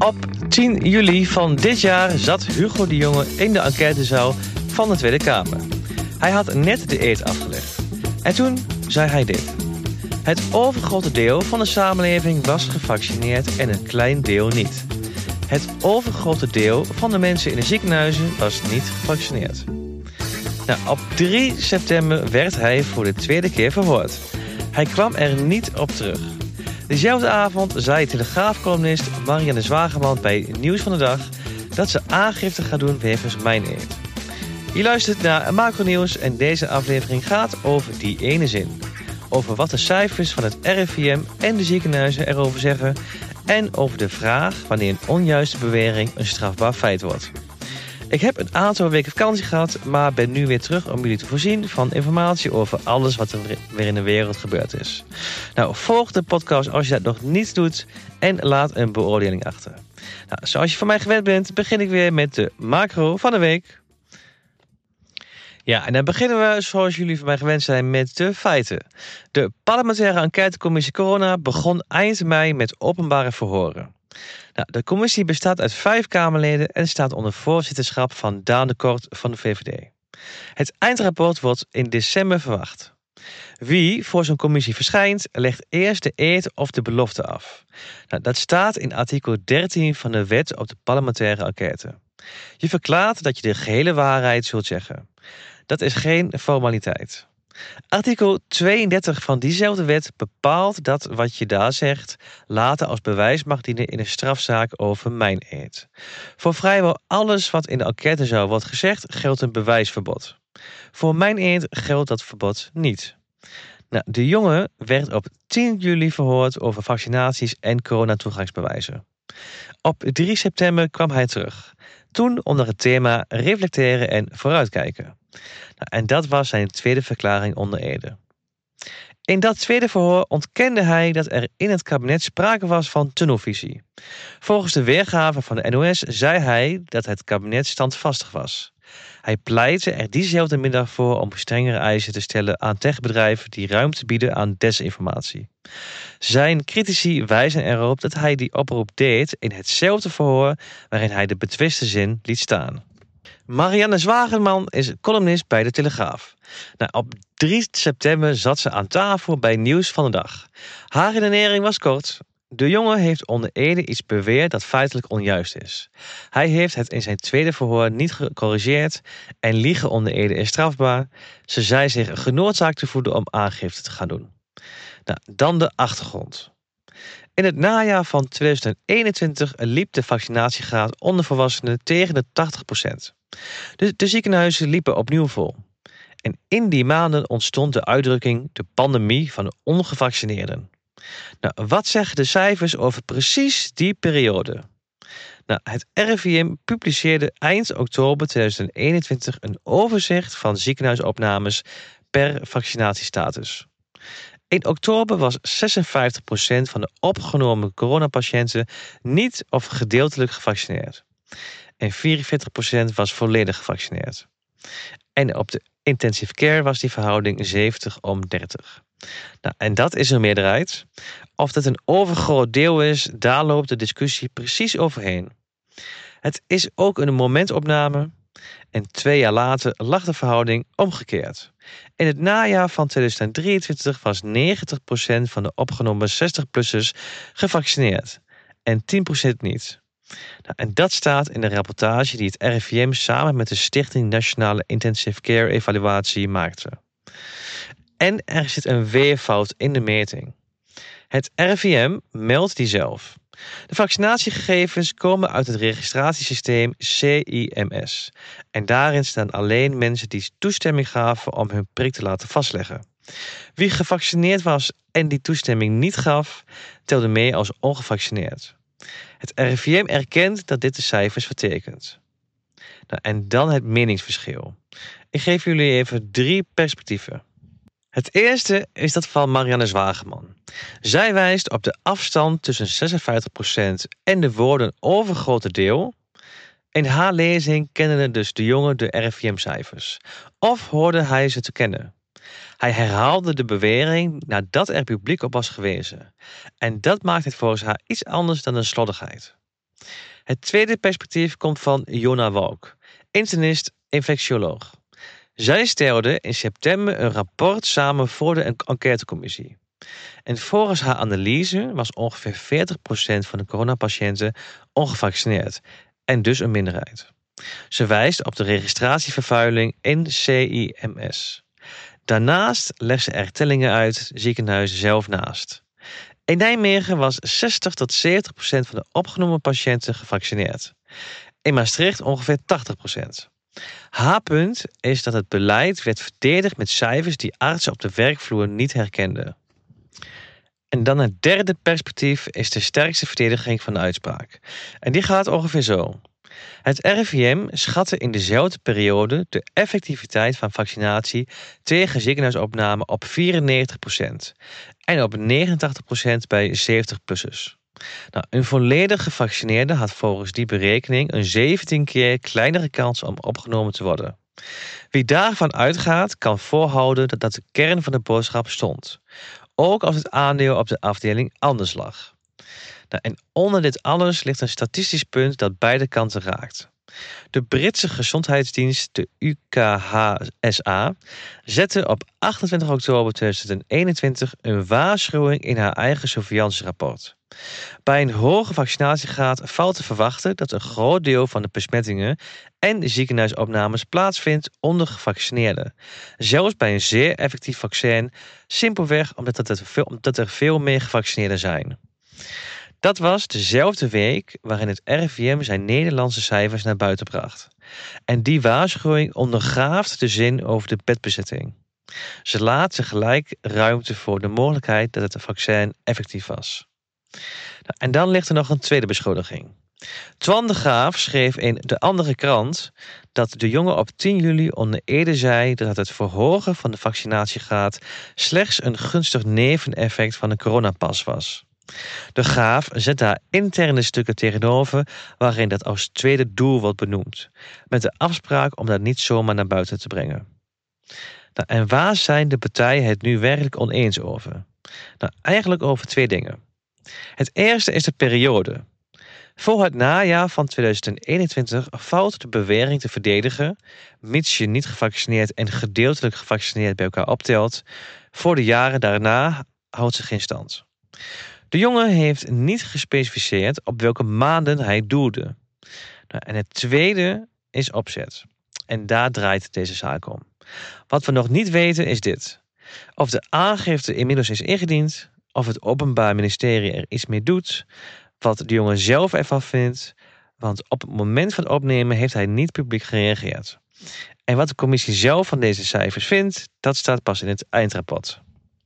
Op 10 juli van dit jaar zat Hugo de Jonge in de enquêtezaal van de Tweede Kamer. Hij had net de eed afgelegd. En toen zei hij dit. Het overgrote deel van de samenleving was gevaccineerd en een klein deel niet. Het overgrote deel van de mensen in de ziekenhuizen was niet gevaccineerd. Op 3 september werd hij voor de tweede keer verhoord. Hij kwam er niet op terug. Dezelfde avond zei Telegraaf-columnist Marianne Zwageman bij Nieuws van de Dag dat ze aangifte gaat doen wegens mijn eed. Je luistert naar Macronieuws en deze aflevering gaat over die ene zin. Over wat de cijfers van het RIVM en de ziekenhuizen erover zeggen en over de vraag wanneer een onjuiste bewering een strafbaar feit wordt. Ik heb een aantal weken vakantie gehad, maar ben nu weer terug om jullie te voorzien van informatie over alles wat er weer in de wereld gebeurd is. Volg de podcast als je dat nog niet doet en laat een beoordeling achter. Zoals je van mij gewend bent, begin ik weer met de macro van de week. Ja, en dan beginnen we, zoals jullie van mij gewend zijn, met de feiten. De parlementaire enquêtecommissie Corona begon eind mei met openbare verhoren. De commissie bestaat uit 5 Kamerleden en staat onder voorzitterschap van Daan de Kort van de VVD. Het eindrapport wordt in december verwacht. Wie voor zo'n commissie verschijnt, legt eerst de eed of de belofte af. Dat staat in artikel 13 van de Wet op de parlementaire enquête. Je verklaart dat je de gehele waarheid zult zeggen. Dat is geen formaliteit. Artikel 32 van diezelfde wet bepaalt dat wat je daar zegt later als bewijs mag dienen in een strafzaak over mijn eed. Voor vrijwel alles wat in de enquêtezaal wordt gezegd geldt een bewijsverbod. Voor mijn eed geldt dat verbod niet. De jongen werd op 10 juli verhoord over vaccinaties en coronatoegangsbewijzen. Op 3 september kwam hij terug. Toen onder het thema reflecteren en vooruitkijken. En dat was zijn tweede verklaring onder ede. In dat tweede verhoor ontkende hij dat er in het kabinet sprake was van tunnelvisie. Volgens de weergave van de NOS zei hij dat het kabinet standvastig was. Hij pleitte er diezelfde middag voor om strengere eisen te stellen aan techbedrijven die ruimte bieden aan desinformatie. Zijn critici wijzen erop dat hij die oproep deed in hetzelfde verhoor waarin hij de betwiste zin liet staan. Marianne Zwageman is columnist bij de Telegraaf. Op 3 september zat ze aan tafel bij Nieuws van de Dag. Haar redenering was kort. De jongen heeft onder ede iets beweerd dat feitelijk onjuist is. Hij heeft het in zijn tweede verhoor niet gecorrigeerd en liegen onder ede is strafbaar. Ze zei zich genoodzaakt te voelen om aangifte te gaan doen. Dan de achtergrond. In het najaar van 2021 liep de vaccinatiegraad onder volwassenen tegen de 80%. De ziekenhuizen liepen opnieuw vol. En in die maanden ontstond de uitdrukking de pandemie van de ongevaccineerden. Wat zeggen de cijfers over precies die periode? Het RIVM publiceerde eind oktober 2021 een overzicht van ziekenhuisopnames per vaccinatiestatus. In oktober was 56% van de opgenomen coronapatiënten niet of gedeeltelijk gevaccineerd. En 44% was volledig gevaccineerd. En op de intensive care was die verhouding 70-30. En dat is een meerderheid. Of dat een overgroot deel is, daar loopt de discussie precies overheen. Het is ook een momentopname. En 2 jaar later lag de verhouding omgekeerd. In het najaar van 2023 was 90% van de opgenomen 60-plussers gevaccineerd. En 10% niet. En dat staat in de rapportage die het RIVM samen met de Stichting Nationale Intensive Care Evaluatie maakte. En er zit een weerfout in de meting. Het RIVM meldt die zelf. De vaccinatiegegevens komen uit het registratiesysteem CIMS. En daarin staan alleen mensen die toestemming gaven om hun prik te laten vastleggen. Wie gevaccineerd was en die toestemming niet gaf, telde mee als ongevaccineerd. Het RIVM erkent dat dit de cijfers vertekent. En dan het meningsverschil. Ik geef jullie even 3 perspectieven. Het eerste is dat van Marianne Zwageman. Zij wijst op de afstand tussen 56% en de woorden overgrote deel. In haar lezing kende dus de jongen de RIVM-cijfers. Of hoorde hij ze te kennen. Hij herhaalde de bewering nadat er publiek op was gewezen. En dat maakt het volgens haar iets anders dan een slordigheid. Het tweede perspectief komt van Jonna Walk, internist, infectioloog. Zij stelde in september een rapport samen voor de enquêtecommissie. En volgens haar analyse was ongeveer 40% van de coronapatiënten ongevaccineerd en dus een minderheid. Ze wijst op de registratievervuiling in CIMS. Daarnaast legt ze er tellingen uit ziekenhuizen zelf naast. In Nijmegen was 60-70% van de opgenomen patiënten gevaccineerd. In Maastricht ongeveer 80%. Haar punt is dat het beleid werd verdedigd met cijfers die artsen op de werkvloer niet herkenden. En dan het derde perspectief is de sterkste verdediging van de uitspraak. En die gaat ongeveer zo. Het RIVM schatte in dezelfde periode de effectiviteit van vaccinatie tegen ziekenhuisopname op 94% en op 89% bij 70-plussers. Nou, een volledig gevaccineerde had volgens die berekening een 17 keer kleinere kans om opgenomen te worden. Wie daarvan uitgaat, kan voorhouden dat de kern van de boodschap stond. Ook als het aandeel op de afdeling anders lag. Nou, en onder dit alles ligt een statistisch punt dat beide kanten raakt. De Britse gezondheidsdienst, de UKHSA, zette op 28 oktober 2021 een waarschuwing in haar eigen surveillance-rapport. Bij een hoge vaccinatiegraad valt te verwachten dat een groot deel van de besmettingen en ziekenhuisopnames plaatsvindt onder gevaccineerden. Zelfs bij een zeer effectief vaccin, simpelweg omdat er veel meer gevaccineerden zijn. Dat was dezelfde week waarin het RIVM zijn Nederlandse cijfers naar buiten bracht. En die waarschuwing ondergraaft de zin over de bedbezetting. Ze laat tegelijk ruimte voor de mogelijkheid dat het vaccin effectief was. Nou, en dan ligt er nog een tweede beschuldiging. Twan de Graaf schreef in De Andere Krant dat de jongen op 10 juli onder ede zei dat het verhogen van de vaccinatiegraad slechts een gunstig neveneffect van de coronapas was. De Graaf zet daar interne stukken tegenover waarin dat als tweede doel wordt benoemd, met de afspraak om dat niet zomaar naar buiten te brengen. Nou, en waar zijn de partijen het nu werkelijk oneens over? Nou, eigenlijk over twee dingen. Het eerste is de periode. Voor het najaar van 2021 valt de bewering te verdedigen, mits je niet gevaccineerd en gedeeltelijk gevaccineerd bij elkaar optelt. Voor de jaren daarna houdt ze geen stand. De jongen heeft niet gespecificeerd op welke maanden hij doelde. Nou, en het tweede is opzet. En daar draait deze zaak om. Wat we nog niet weten is dit. Of de aangifte inmiddels is ingediend, of het Openbaar Ministerie er iets mee doet, wat de jongen zelf ervan vindt, want op het moment van het opnemen heeft hij niet publiek gereageerd. En wat de commissie zelf van deze cijfers vindt, dat staat pas in het eindrapport.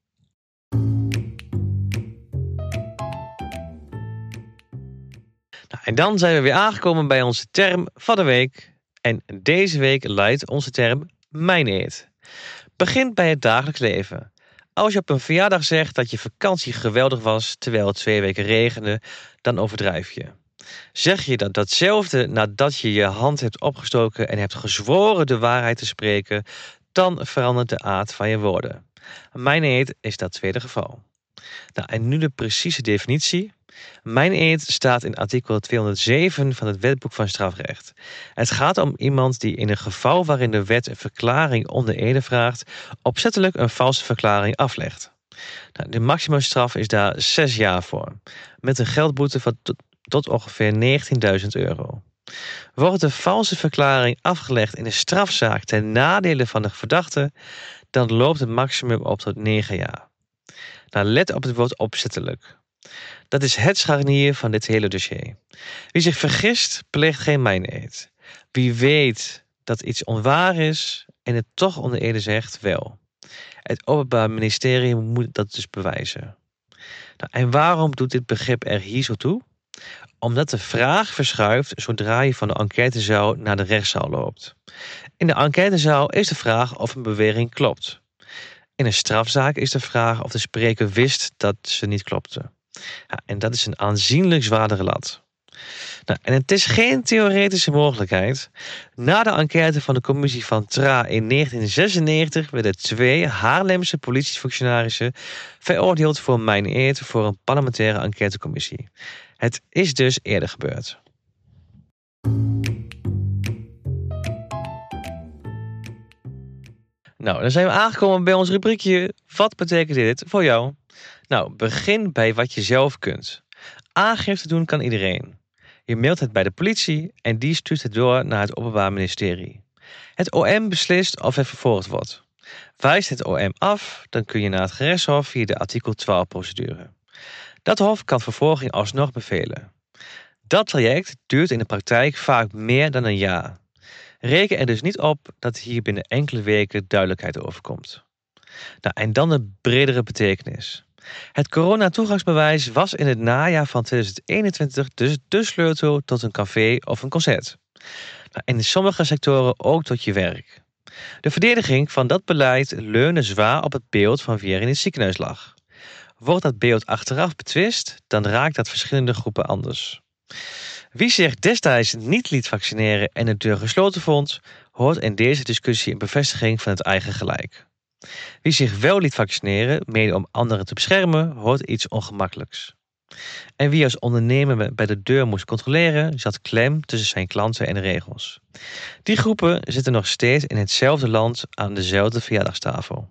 Nou, en dan zijn we weer aangekomen bij onze term van de week. En deze week luidt onze term Mijn Eet. Begint bij het dagelijks leven. Als je op een verjaardag zegt dat je vakantie geweldig was terwijl het 2 weken regende, dan overdrijf je. Zeg je datzelfde nadat je je hand hebt opgestoken en hebt gezworen de waarheid te spreken, dan verandert de aard van je woorden. Mijn eed is dat tweede geval. Nou, en nu de precieze definitie. Mijn eed staat in artikel 207 van het Wetboek van Strafrecht. Het gaat om iemand die in een geval waarin de wet een verklaring onder ede vraagt, opzettelijk een valse verklaring aflegt. Nou, de maximumstraf is daar 6 jaar voor, met een geldboete van tot ongeveer 19.000 euro. Wordt de valse verklaring afgelegd in een strafzaak ten nadele van de verdachte, dan loopt het maximum op tot 9 jaar. Nou, let op het woord opzettelijk. Dat is het scharnier van dit hele dossier. Wie zich vergist, pleegt geen mijn-eed. Wie weet dat iets onwaar is en het toch onder ede zegt, wel. Het Openbaar Ministerie moet dat dus bewijzen. Nou, en waarom doet dit begrip er hier zo toe? Omdat de vraag verschuift zodra je van de enquêtezaal naar de rechtszaal loopt. In de enquêtezaal is de vraag of een bewering klopt. In een strafzaak is de vraag of de spreker wist dat ze niet klopte. Ja, en dat is een aanzienlijk zwaardere lat. Nou, en het is geen theoretische mogelijkheid. Na de enquête van de commissie van Tra in 1996 werden 2 Haarlemse politiefunctionarissen veroordeeld voor mijn-eed voor een parlementaire enquêtecommissie. Het is dus eerder gebeurd. Nou, dan zijn we aangekomen bij ons rubriekje. Wat betekent dit voor jou? Nou, begin bij wat je zelf kunt. Aangifte doen kan iedereen. Je mailt het bij de politie en die stuurt het door naar het Openbaar Ministerie. Het OM beslist of het vervolgd wordt. Wijst het OM af, dan kun je naar het gerechtshof via de artikel 12-procedure. Dat hof kan vervolging alsnog bevelen. Dat traject duurt in de praktijk vaak meer dan een jaar. Reken er dus niet op dat hier binnen enkele weken duidelijkheid over komt. Nou, en dan de bredere betekenis. Het coronatoegangsbewijs was in het najaar van 2021 dus de sleutel tot een café of een concert. Nou, en in sommige sectoren ook tot je werk. De verdediging van dat beleid leunde zwaar op het beeld van wie er in het ziekenhuis lag. Wordt dat beeld achteraf betwist, dan raakt dat verschillende groepen anders. Wie zich destijds niet liet vaccineren en de deur gesloten vond, hoort in deze discussie een bevestiging van het eigen gelijk. Wie zich wel liet vaccineren, mede om anderen te beschermen, hoort iets ongemakkelijks. En wie als ondernemer bij de deur moest controleren, zat klem tussen zijn klanten en de regels. Die groepen zitten nog steeds in hetzelfde land aan dezelfde verjaardagstafel.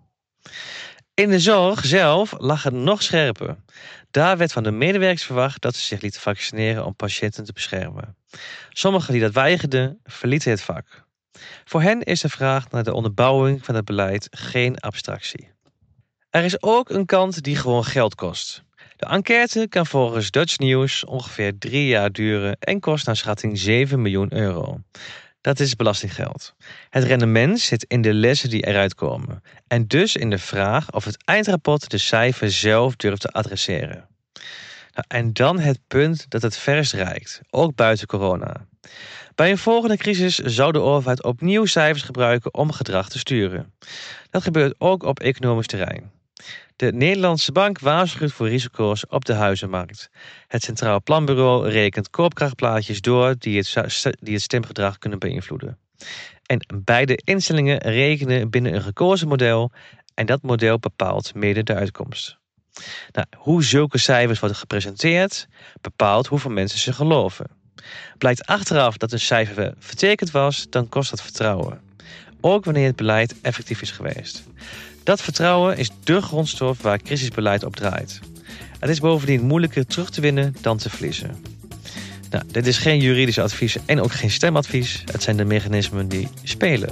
In de zorg zelf lag het nog scherper. Daar werd van de medewerkers verwacht dat ze zich lieten vaccineren om patiënten te beschermen. Sommigen die dat weigerden, verlieten het vak. Voor hen is de vraag naar de onderbouwing van het beleid geen abstractie. Er is ook een kant die gewoon geld kost. De enquête kan volgens Dutch News ongeveer 3 jaar duren en kost naar schatting 7 miljoen euro. Dat is belastinggeld. Het rendement zit in de lessen die eruit komen. En dus in de vraag of het eindrapport de cijfers zelf durft te adresseren. Nou, en dan het punt dat het verst reikt, ook buiten corona. Bij een volgende crisis zou de overheid opnieuw cijfers gebruiken om gedrag te sturen. Dat gebeurt ook op economisch terrein. De Nederlandse Bank waarschuwt voor risico's op de huizenmarkt. Het Centraal Planbureau rekent koopkrachtplaatjes door die het stemgedrag kunnen beïnvloeden. En beide instellingen rekenen binnen een gekozen model en dat model bepaalt mede de uitkomst. Nou, hoe zulke cijfers worden gepresenteerd, bepaalt hoeveel mensen ze geloven. Blijkt achteraf dat een cijfer vertekend was, dan kost dat vertrouwen. Ook wanneer het beleid effectief is geweest. Dat vertrouwen is dé grondstof waar crisisbeleid op draait. Het is bovendien moeilijker terug te winnen dan te verliezen. Nou, dit is geen juridisch advies en ook geen stemadvies. Het zijn de mechanismen die spelen.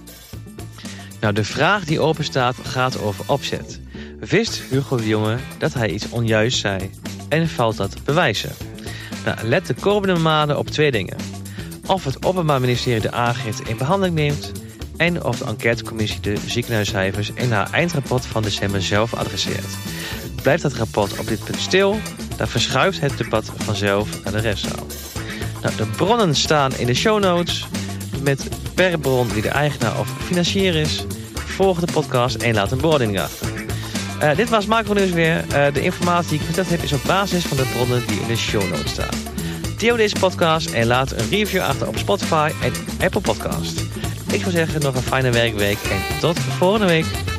Nou, de vraag die openstaat gaat over opzet. Wist Hugo de Jonge dat hij iets onjuist zei en valt dat te bewijzen? Nou, let de komende maanden op 2 dingen. Of het Openbaar Ministerie de aangifte in behandeling neemt en of de enquêtecommissie de ziekenhuiscijfers in haar eindrapport van december zelf adresseert. Blijft het rapport op dit punt stil, dan verschuift het debat vanzelf naar de rechtszaal. Nou, de bronnen staan in de show notes met per bron wie de eigenaar of financier is. Volg de podcast en laat een beoordeling achter. Dit was Macro-nieuws weer. De informatie die ik verteld heb is op basis van de bronnen die in de show notes staan. Deel deze podcast en laat een review achter op Spotify en Apple Podcast. Ik zou zeggen nog een fijne werkweek en tot volgende week.